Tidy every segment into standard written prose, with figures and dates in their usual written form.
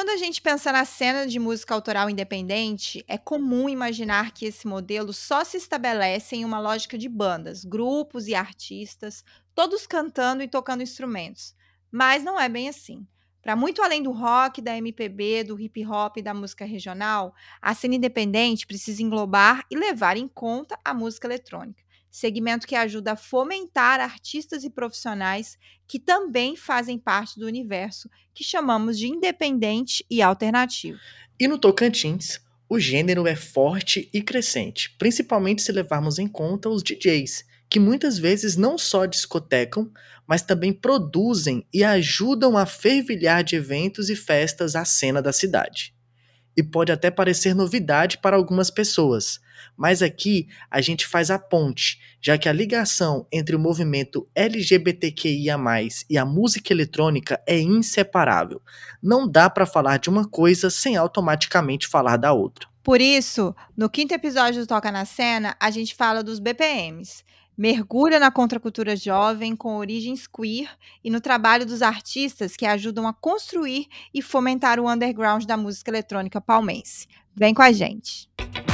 Quando a gente pensa na cena de música autoral independente, é comum imaginar que esse modelo só se estabelece em uma lógica de bandas, grupos e artistas, todos cantando e tocando instrumentos. Mas não é bem assim. Para muito além do rock, da MPB, do hip hop e da música regional, a cena independente precisa englobar e levar em conta a música eletrônica, segmento que ajuda a fomentar artistas e profissionais que também fazem parte do universo que chamamos de independente e alternativo. E no Tocantins, o gênero é forte e crescente, principalmente se levarmos em conta os DJs, que muitas vezes não só discotecam, mas também produzem e ajudam a fervilhar de eventos e festas a cena da cidade. E pode até parecer novidade para algumas pessoas, mas aqui a gente faz a ponte, já que a ligação entre o movimento LGBTQIA+, e a música eletrônica é inseparável. Não dá para falar de uma coisa sem automaticamente falar da outra. Por isso, no quinto episódio do Toca na Cena, a gente fala dos BPMs. Mergulha na contracultura jovem com origens queer e no trabalho dos artistas que ajudam a construir e fomentar o underground da música eletrônica palmense. Vem com a gente!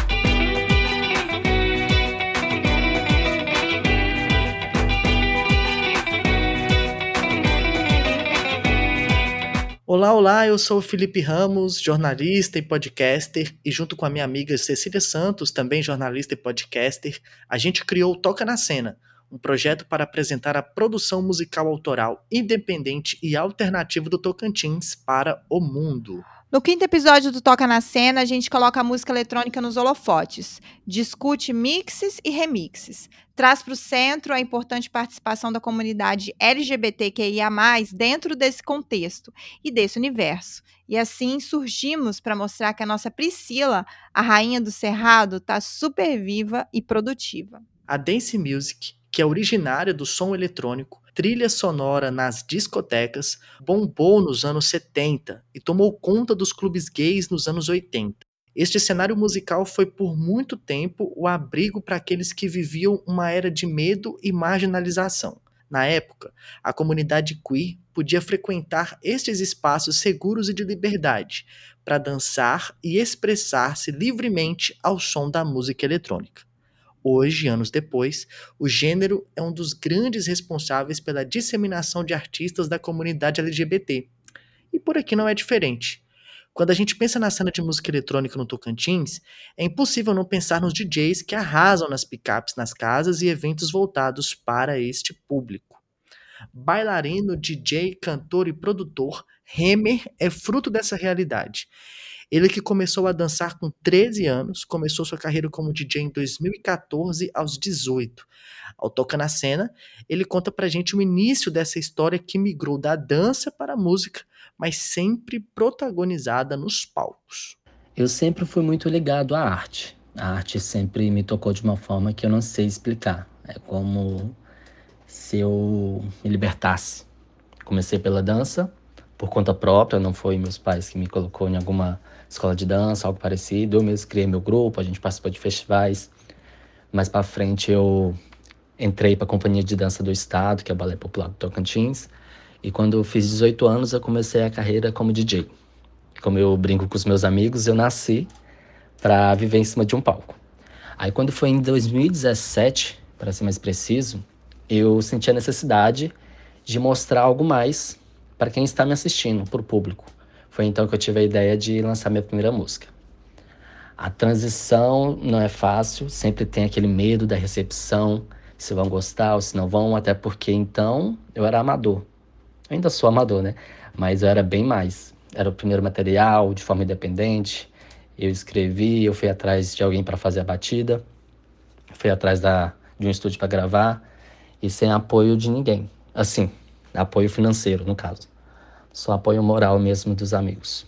Olá, olá, eu sou o Felipe Ramos, jornalista e podcaster, e junto com a minha amiga Cecília Santos, também jornalista e podcaster, a gente criou o Toca na Cena, um projeto para apresentar a produção musical autoral independente e alternativa do Tocantins para o mundo. No quinto episódio do Toca na Cena, a gente coloca a música eletrônica nos holofotes, discute mixes e remixes, traz para o centro a importante participação da comunidade LGBTQIA+, dentro desse contexto e desse universo. E assim surgimos para mostrar que a nossa Priscila, a rainha do Cerrado, está super viva e produtiva. A Dance Music, que é originária do som eletrônico, trilha sonora nas discotecas, bombou nos anos 70 e tomou conta dos clubes gays nos anos 80. Este cenário musical foi por muito tempo o abrigo para aqueles que viviam uma era de medo e marginalização. Na época, a comunidade queer podia frequentar estes espaços seguros e de liberdade para dançar e expressar-se livremente ao som da música eletrônica. Hoje, anos depois, o gênero é um dos grandes responsáveis pela disseminação de artistas da comunidade LGBT. E por aqui não é diferente. Quando a gente pensa na cena de música eletrônica no Tocantins, é impossível não pensar nos DJs que arrasam nas picapes nas casas e eventos voltados para este público. Bailarino, DJ, cantor e produtor, Hemer é fruto dessa realidade. Ele que começou a dançar com 13 anos, começou sua carreira como DJ em 2014 aos 18. Ao Toca na Cena, ele conta pra gente o início dessa história que migrou da dança para a música, mas sempre protagonizada nos palcos. Eu sempre fui muito ligado à arte. A arte sempre me tocou de uma forma que eu não sei explicar. É como se eu me libertasse. Comecei pela dança, por conta própria, não foi meus pais que me colocou em alguma escola de dança, algo parecido. Eu mesmo criei meu grupo, a gente participou de festivais. Mais pra frente eu entrei para a Companhia de Dança do Estado, que é o Balé Popular do Tocantins. E quando eu fiz 18 anos, eu comecei a carreira como DJ. Como eu brinco com os meus amigos, eu nasci para viver em cima de um palco. Aí quando foi em 2017, para ser mais preciso, eu senti a necessidade de mostrar algo mais para quem está me assistindo, para o público. Foi então que eu tive a ideia de lançar minha primeira música. A transição não é fácil, sempre tem aquele medo da recepção, se vão gostar ou se não vão, até porque então eu era amador. Eu ainda sou amador, né? Mas eu era bem mais. Era o primeiro material, de forma independente. Eu escrevi, eu fui atrás de alguém para fazer a batida, fui atrás de um estúdio para gravar, e sem apoio de ninguém. Assim, apoio financeiro, no caso. Só apoio moral mesmo dos amigos.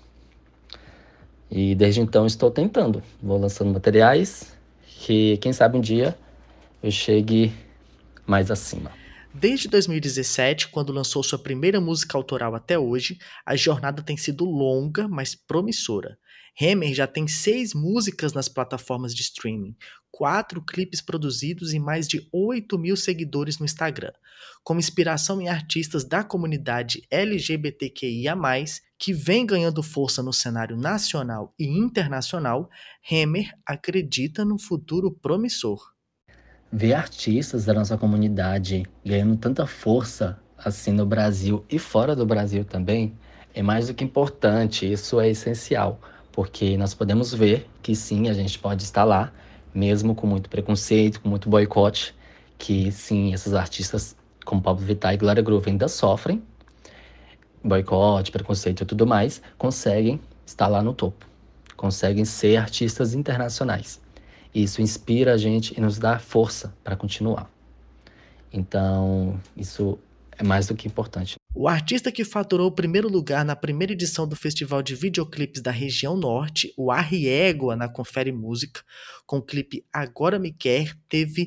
E desde então estou tentando. Vou lançando materiais que, quem sabe um dia, eu chegue mais acima. Desde 2017, quando lançou sua primeira música autoral até hoje, a jornada tem sido longa, mas promissora. Hammer já tem 6 músicas nas plataformas de streaming, 4 clipes produzidos e mais de 8 mil seguidores no Instagram. Como inspiração em artistas da comunidade LGBTQIA+, que vem ganhando força no cenário nacional e internacional, Hammer acredita num futuro promissor. Ver artistas da nossa comunidade ganhando tanta força assim no Brasil e fora do Brasil também é mais do que importante, isso é essencial, porque nós podemos ver que sim, a gente pode estar lá, mesmo com muito preconceito, com muito boicote, que sim, esses artistas como Pablo Vittar e Glória Groove ainda sofrem boicote, preconceito e tudo mais, conseguem estar lá no topo, conseguem ser artistas internacionais. Isso inspira a gente e nos dá força para continuar. Então, isso é mais do que importante. O artista que faturou o primeiro lugar na primeira edição do Festival de Videoclipes da Região Norte, o Arriégua, na Confere Música, com o clipe Agora Me Quer, teve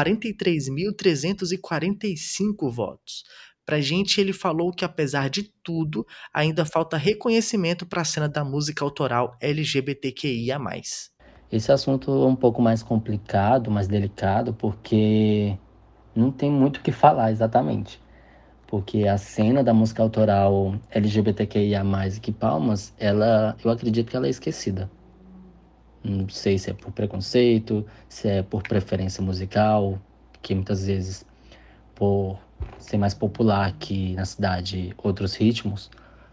43.345 votos. Pra gente, ele falou que, apesar de tudo, ainda falta reconhecimento para a cena da música autoral LGBTQIA+. Esse assunto é um pouco mais complicado, mais delicado, porque não tem muito o que falar exatamente. Porque a cena da música autoral LGBTQIA+, que Palmas, eu acredito que ela é esquecida. Não sei se é por preconceito, se é por preferência musical, que muitas vezes, por ser mais popular que na cidade outros ritmos,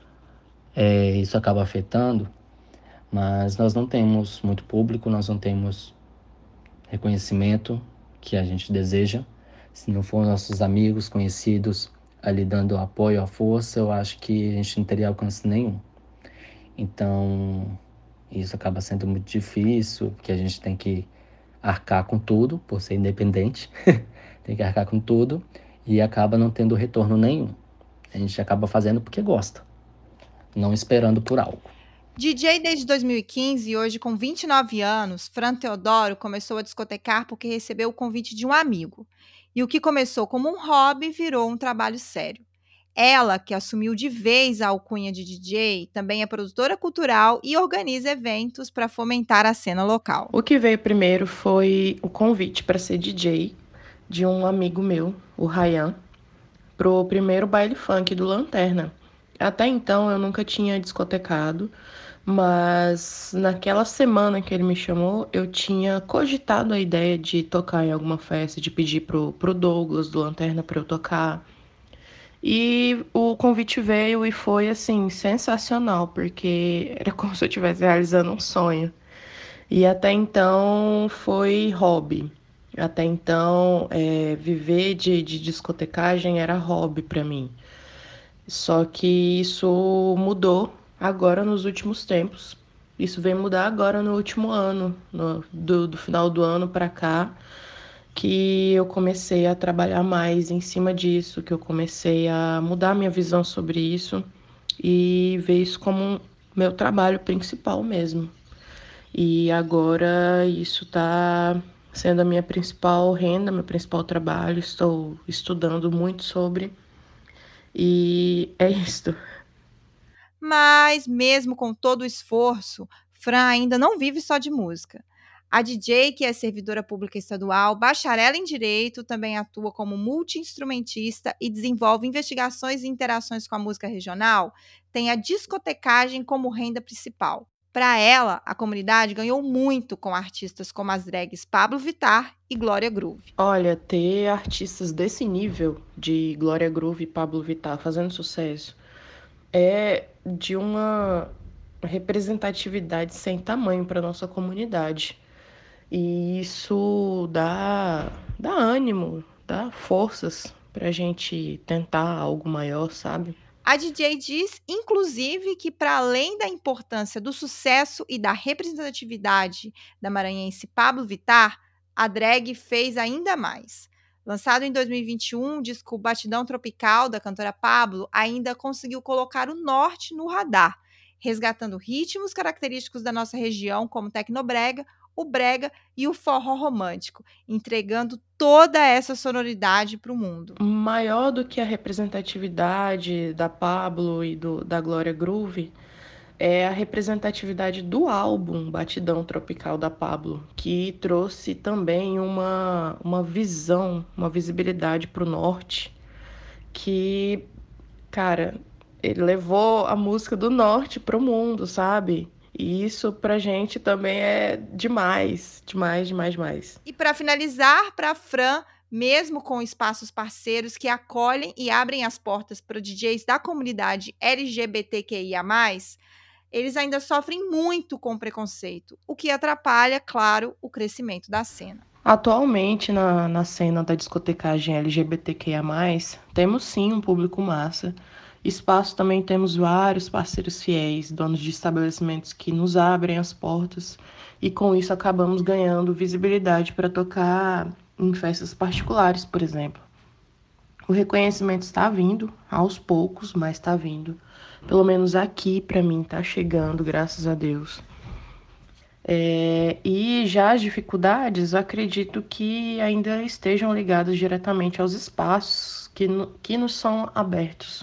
isso acaba afetando. Mas nós não temos muito público, nós não temos reconhecimento que a gente deseja. Se não for nossos amigos, conhecidos ali dando apoio, a força, eu acho que a gente não teria alcance nenhum. Então, isso acaba sendo muito difícil, porque a gente tem que arcar com tudo, por ser independente, tem que arcar com tudo e acaba não tendo retorno nenhum. A gente acaba fazendo porque gosta, não esperando por algo. DJ desde 2015 e hoje com 29 anos, Fran Teodoro começou a discotecar porque recebeu o convite de um amigo. E o que começou como um hobby virou um trabalho sério. Ela, que assumiu de vez a alcunha de DJ, também é produtora cultural e organiza eventos para fomentar a cena local. O que veio primeiro foi o convite para ser DJ de um amigo meu, o Ryan, pro primeiro baile funk do Lanterna. Até então eu nunca tinha discotecado, mas naquela semana que ele me chamou, eu tinha cogitado a ideia de tocar em alguma festa, de pedir pro Douglas do Lanterna para eu tocar. E o convite veio e foi assim sensacional, porque era como se eu estivesse realizando um sonho. E até então foi hobby. Até então, viver de discotecagem era hobby para mim. Só que isso mudou agora nos últimos tempos. Isso vem mudar agora no último ano, do final do ano para cá, que eu comecei a trabalhar mais em cima disso, que eu comecei a mudar minha visão sobre isso e ver isso como meu trabalho principal mesmo. E agora isso está sendo a minha principal renda, meu principal trabalho. Estou estudando muito sobre. E é isto. Mas, mesmo com todo o esforço, Fran ainda não vive só de música. A DJ, que é servidora pública estadual, bacharel em Direito, também atua como multi-instrumentista e desenvolve investigações e interações com a música regional, tem a discotecagem como renda principal. Para ela, a comunidade ganhou muito com artistas como as drags Pablo Vittar e Glória Groove. Olha, ter artistas desse nível de Glória Groove e Pablo Vittar fazendo sucesso é de uma representatividade sem tamanho para nossa comunidade. E isso dá ânimo, dá forças para a gente tentar algo maior, sabe? A DJ diz, inclusive, que para além da importância do sucesso e da representatividade da maranhense Pablo Vittar, a drag fez ainda mais. Lançado em 2021, o disco Batidão Tropical, da cantora Pablo, ainda conseguiu colocar o norte no radar, resgatando ritmos característicos da nossa região, como tecnobrega o brega e o forró romântico, entregando toda essa sonoridade para o mundo. Maior do que a representatividade da Pablo e da Glória Groove é a representatividade do álbum Batidão Tropical da Pablo, que trouxe também uma visão, uma visibilidade para o norte, que, cara, ele levou a música do norte para o mundo, sabe? E isso pra gente também é demais, demais, demais, demais. E para finalizar, para a Fran, mesmo com espaços parceiros que acolhem e abrem as portas para DJs da comunidade LGBTQIA+, eles ainda sofrem muito com preconceito, o que atrapalha, claro, o crescimento da cena. Atualmente, na cena da discotecagem LGBTQIA+, temos sim um público massa. Espaço também temos vários parceiros fiéis, donos de estabelecimentos que nos abrem as portas e com isso acabamos ganhando visibilidade para tocar em festas particulares, por exemplo. O reconhecimento está vindo, aos poucos, mas está vindo. Pelo menos aqui, para mim, está chegando, graças a Deus. E já as dificuldades, acredito que ainda estejam ligadas diretamente aos espaços que nos são abertos.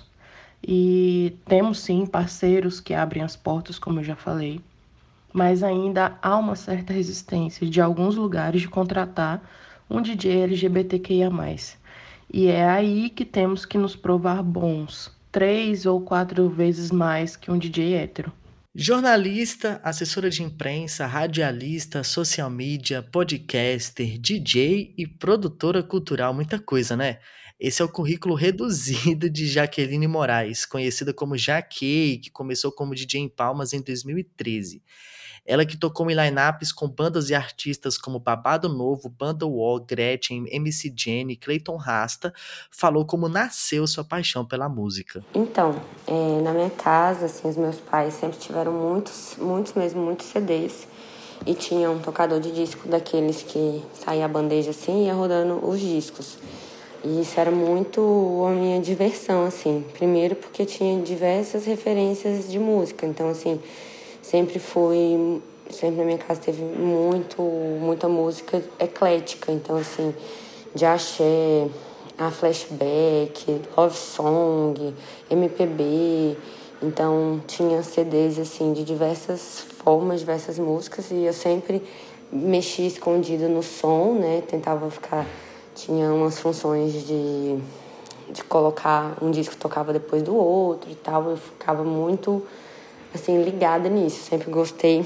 E temos sim parceiros que abrem as portas, como eu já falei, mas ainda há uma certa resistência de alguns lugares de contratar um DJ LGBTQIA+. E é aí que temos que nos provar bons, 3 ou 4 vezes mais que um DJ hétero. Jornalista, assessora de imprensa, radialista, social media, podcaster, DJ e produtora cultural, muita coisa, né? Esse é o currículo reduzido de Jaqueline Moraes, conhecida como Jaquei, que começou como DJ em Palmas em 2013. Ela que tocou em lineups com bandas e artistas como Babado Novo, Banda UOL, Gretchen, MC Jenny, Clayton Rasta, falou como nasceu sua paixão pela música. Então, na minha casa, assim, os meus pais sempre tiveram muitos CDs e tinha um tocador de disco daqueles que saía a bandeja assim e ia rodando os discos. E isso era muito a minha diversão, assim. Primeiro porque tinha diversas referências de música, então, assim, sempre na minha casa teve muita música eclética, então, assim, de axé, a flashback, love song, MPB, então tinha CDs, assim, de diversas formas, diversas músicas, e eu sempre mexia escondida no som, né, tinha umas funções de colocar um disco que tocava depois do outro e tal, eu ficava muito assim, ligada nisso. Sempre gostei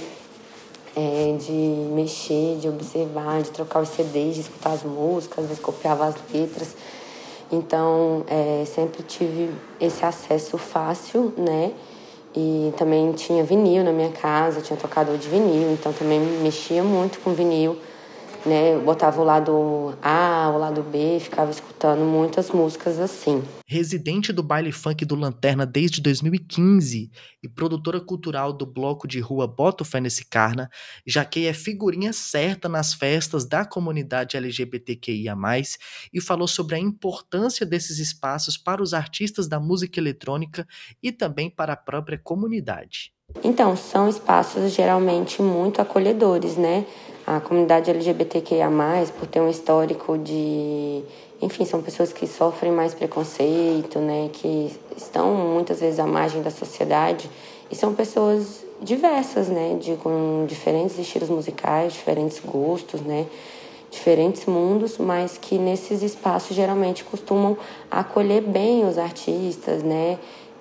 de mexer, de observar, de trocar os CDs, de escutar as músicas, às vezes copiava as letras. Então, sempre tive esse acesso fácil, né? E também tinha vinil na minha casa, tinha tocador de vinil, então também mexia muito com vinil, né? Eu botava o lado A, o lado B, ficava escutando muitas músicas assim. Residente do baile funk do Lanterna desde 2015 e produtora cultural do bloco de rua Boto Fé Nesse Carna, Jaquei é figurinha certa nas festas da comunidade LGBTQIA+, e falou sobre a importância desses espaços para os artistas da música eletrônica e também para a própria comunidade. Então, são espaços geralmente muito acolhedores, né? A comunidade LGBTQIA+, por ter um histórico de... Enfim, são pessoas que sofrem mais preconceito, né? Que estão muitas vezes à margem da sociedade. E são pessoas diversas, né? Com diferentes estilos musicais, diferentes gostos, né? Diferentes mundos, mas que nesses espaços geralmente costumam acolher bem os artistas, né?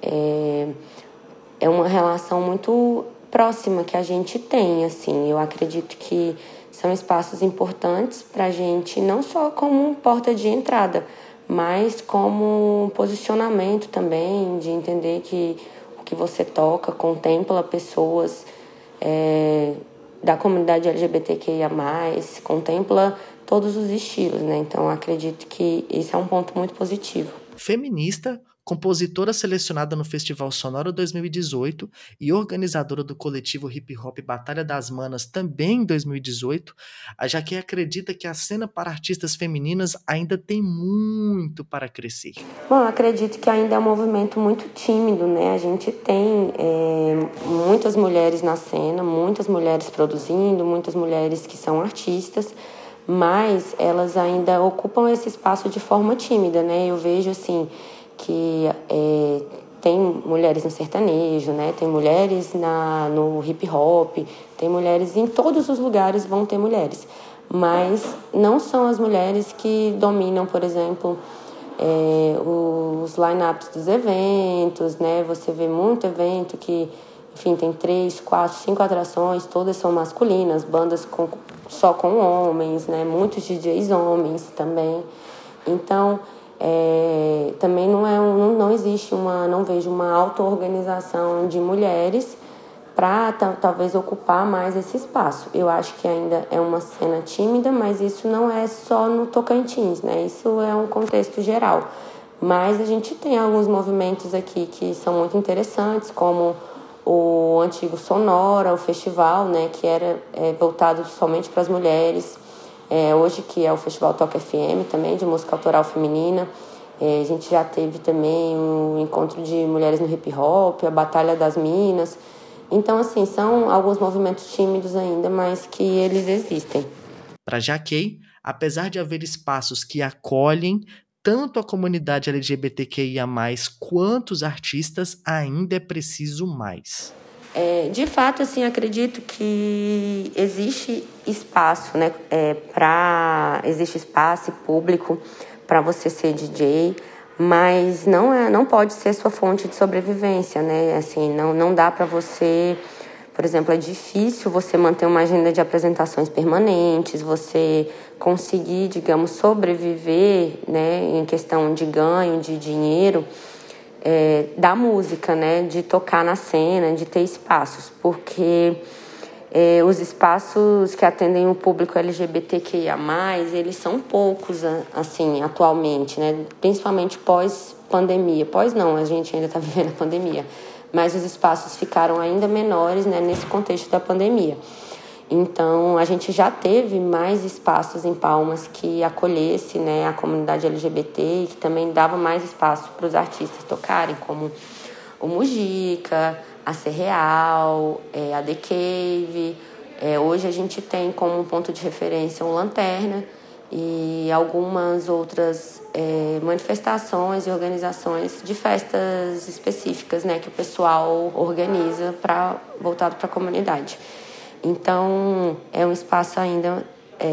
É uma relação muito próxima que a gente tem, assim. Eu acredito que são espaços importantes para a gente, não só como porta de entrada, mas como posicionamento também, de entender que o que você toca contempla pessoas da comunidade LGBTQIA+, contempla todos os estilos, né? Então, acredito que isso é um ponto muito positivo. Feminista, compositora selecionada no Festival Sonora 2018 e organizadora do coletivo hip hop Batalha das Manas também em 2018, a Jaqueline acredita que a cena para artistas femininas ainda tem muito para crescer. Bom, eu acredito que ainda é um movimento muito tímido, né? A gente tem muitas mulheres na cena, muitas mulheres produzindo, muitas mulheres que são artistas, mas elas ainda ocupam esse espaço de forma tímida, né? Eu vejo, assim, que tem mulheres no sertanejo, né? Tem mulheres no hip hop, tem mulheres em todos os lugares vão ter mulheres, mas não são as mulheres que dominam, por exemplo, os line-ups dos eventos, né? Você vê muito evento que, enfim, tem 3, 4, 5 atrações, todas são masculinas, bandas só com homens, né? Muitos DJs homens também. Então, também não existe não vejo uma auto-organização de mulheres para talvez ocupar mais esse espaço. Eu acho que ainda é uma cena tímida, mas isso não é só no Tocantins, né? Isso é um contexto geral. Mas a gente tem alguns movimentos aqui que são muito interessantes, como o antigo Sonora, o festival, né? Que era voltado somente para as mulheres. Hoje que é o Festival Toca FM também, de música autoral feminina. A gente já teve também o encontro de mulheres no hip hop, a Batalha das Minas. Então, assim, são alguns movimentos tímidos ainda, mas que eles existem. Para Jaqueline, apesar de haver espaços que acolhem tanto a comunidade LGBTQIA+, quanto os artistas, ainda é preciso mais. De fato, assim, acredito que existe espaço, né, existe espaço público para você ser DJ, mas não pode ser sua fonte de sobrevivência, né? Assim, não dá para você, por exemplo, é difícil você manter uma agenda de apresentações permanentes, você conseguir, digamos, sobreviver, né, em questão de ganho, de dinheiro, da música, né, de tocar na cena, de ter espaços, porque os espaços que atendem o público LGBTQIA+, eles são poucos, assim, atualmente, né, principalmente pós-pandemia. Pós não, a gente ainda está vivendo a pandemia, mas os espaços ficaram ainda menores, né, nesse contexto da pandemia. Então, a gente já teve mais espaços em Palmas que acolhesse, né, a comunidade LGBT e que também dava mais espaço para os artistas tocarem, como o Mujica, a Ser Real, a The Cave. Hoje a gente tem como ponto de referência o Lanterna e algumas outras manifestações e organizações de festas específicas, né, que o pessoal organiza voltado para a comunidade. Então, é um espaço ainda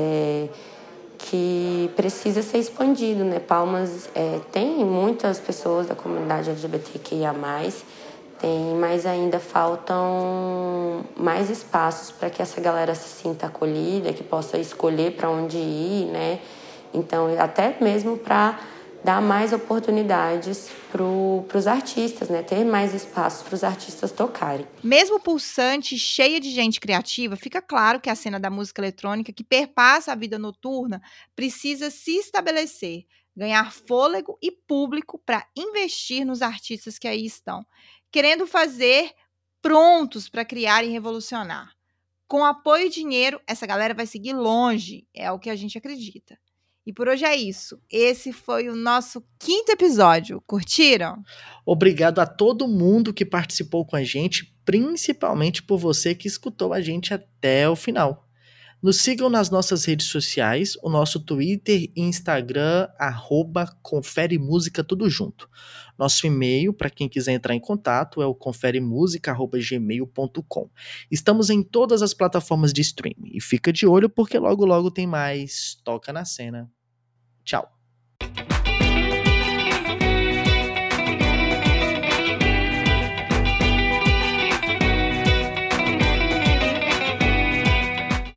que precisa ser expandido, né? Palmas tem muitas pessoas da comunidade LGBTQIA+, mas ainda faltam mais espaços para que essa galera se sinta acolhida, que possa escolher para onde ir, né? Então, até mesmo para dar mais oportunidades para os artistas, né? Ter mais espaços para os artistas tocarem. Mesmo pulsante, cheia de gente criativa, fica claro que a cena da música eletrônica, que perpassa a vida noturna, precisa se estabelecer, ganhar fôlego e público para investir nos artistas que aí estão, querendo fazer prontos para criar e revolucionar. Com apoio e dinheiro, essa galera vai seguir longe, é o que a gente acredita. E por hoje é isso. Esse foi o nosso 5º episódio. Curtiram? Obrigado a todo mundo que participou com a gente, principalmente por você que escutou a gente até o final. Nos sigam nas nossas redes sociais, o nosso Twitter e Instagram, @conferemúsica tudo junto. Nosso e-mail, para quem quiser entrar em contato, é o conferemusica@gmail.com. Estamos em todas as plataformas de streaming e fica de olho porque logo logo tem mais Toca na Cena. Tchau!